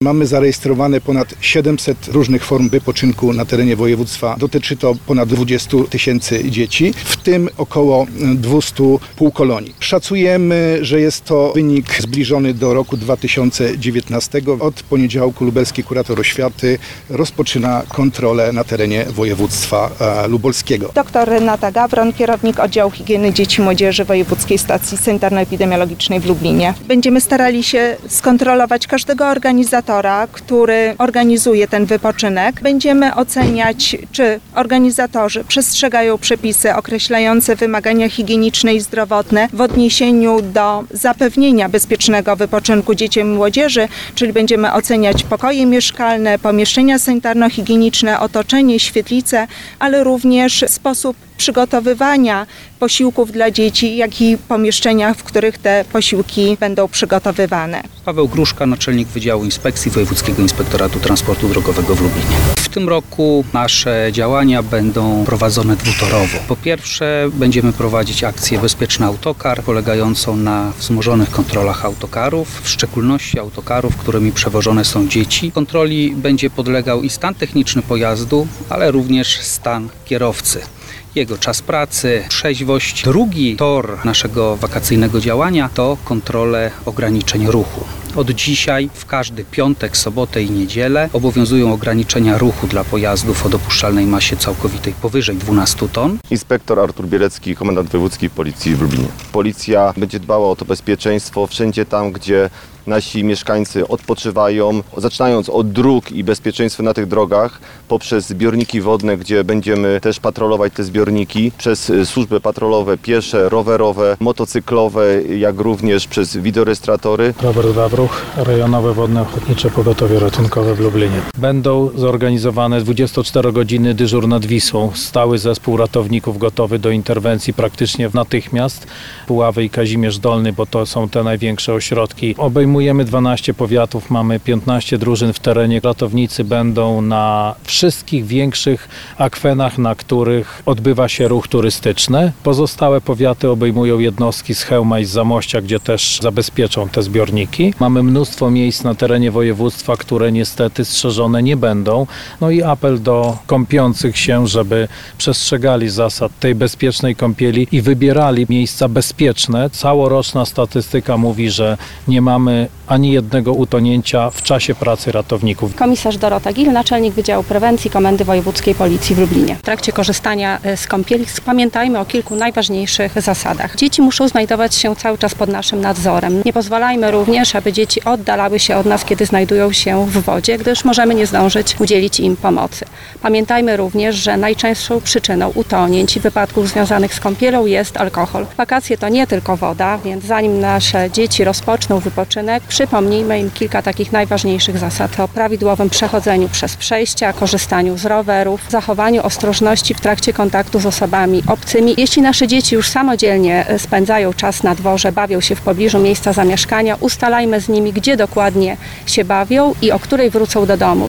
Mamy zarejestrowane ponad 700 różnych form wypoczynku na terenie województwa. Dotyczy to ponad 20 000 dzieci, w tym około 200 półkolonii. Szacujemy, że jest to wynik zbliżony do roku 2019. Od poniedziałku lubelski kurator oświaty rozpoczyna kontrolę na terenie województwa lubelskiego. Dr Renata Gawron, kierownik oddziału higieny dzieci i młodzieży Wojewódzkiej Stacji Sanitarno-Epidemiologicznej w Lublinie. Będziemy starali się skontrolować każdego organizatora, który organizuje ten wypoczynek. Będziemy oceniać, czy organizatorzy przestrzegają przepisy określające wymagania higieniczne i zdrowotne w odniesieniu do zapewnienia bezpiecznego wypoczynku dzieci i młodzieży, czyli będziemy oceniać pokoje mieszkalne, pomieszczenia sanitarno-higieniczne, otoczenie, świetlice, ale również sposób przygotowywania posiłków dla dzieci, jak i pomieszczenia, w których te posiłki będą przygotowywane. Paweł Gruszka, naczelnik Wydziału Inspekcji Wojewódzkiego Inspektoratu Transportu Drogowego w Lublinie. W tym roku nasze działania będą prowadzone dwutorowo. Po pierwsze, będziemy prowadzić akcję Bezpieczny Autokar, polegającą na wzmożonych kontrolach autokarów, w szczególności autokarów, którymi przewożone są dzieci. Kontroli będzie podlegał i stan techniczny pojazdu, ale również stan kierowcy. Jego czas pracy, trzeźwość. Drugi tor naszego wakacyjnego działania to kontrole ograniczeń ruchu. Od dzisiaj w każdy piątek, sobotę i niedzielę obowiązują ograniczenia ruchu dla pojazdów o dopuszczalnej masie całkowitej powyżej 12 ton. Inspektor Artur Bielecki, komendant wojewódzki Policji w Lublinie. Policja będzie dbała o to bezpieczeństwo wszędzie tam, gdzie nasi mieszkańcy odpoczywają, zaczynając od dróg i bezpieczeństwa na tych drogach, poprzez zbiorniki wodne, gdzie będziemy też patrolować te zbiorniki, przez służby patrolowe, piesze, rowerowe, motocyklowe, jak również przez wideorejestratory. Robert Wawruch, Rejonowe Wodne Ochotnicze Pogotowie Ratunkowe w Lublinie. Będą zorganizowane 24 godziny dyżur nad Wisłą. Stały zespół ratowników gotowy do interwencji praktycznie natychmiast. Puławy i Kazimierz Dolny, bo to są te największe ośrodki. Obejmujemy 12 powiatów, mamy 15 drużyn w terenie. Ratownicy będą na wszystkich większych akwenach, na których odbywa się ruch turystyczny. Pozostałe powiaty obejmują jednostki z Chełma i z Zamościa, gdzie też zabezpieczą te zbiorniki. Mamy mnóstwo miejsc na terenie województwa, które niestety strzeżone nie będą. No i apel do kąpiących się, żeby przestrzegali zasad tej bezpiecznej kąpieli i wybierali miejsca bezpieczne. Całoroczna statystyka mówi, że nie mamy ani jednego utonięcia w czasie pracy ratowników. Komisarz Dorota Gil, naczelnik Wydziału Prewencji Komendy Wojewódzkiej Policji w Lublinie. W trakcie korzystania z kąpieli pamiętajmy o kilku najważniejszych zasadach. Dzieci muszą znajdować się cały czas pod naszym nadzorem. Nie pozwalajmy również, aby dzieci oddalały się od nas, kiedy znajdują się w wodzie, gdyż możemy nie zdążyć udzielić im pomocy. Pamiętajmy również, że najczęstszą przyczyną utonięć i wypadków związanych z kąpielą jest alkohol. Wakacje to nie tylko woda, więc zanim nasze dzieci rozpoczną wypoczynek, przypomnijmy im kilka takich najważniejszych zasad o prawidłowym przechodzeniu przez przejścia, korzystaniu z rowerów, zachowaniu ostrożności w trakcie kontaktu z osobami obcymi. Jeśli nasze dzieci już samodzielnie spędzają czas na dworze, bawią się w pobliżu miejsca zamieszkania, ustalajmy z nimi, gdzie dokładnie się bawią i o której wrócą do domu.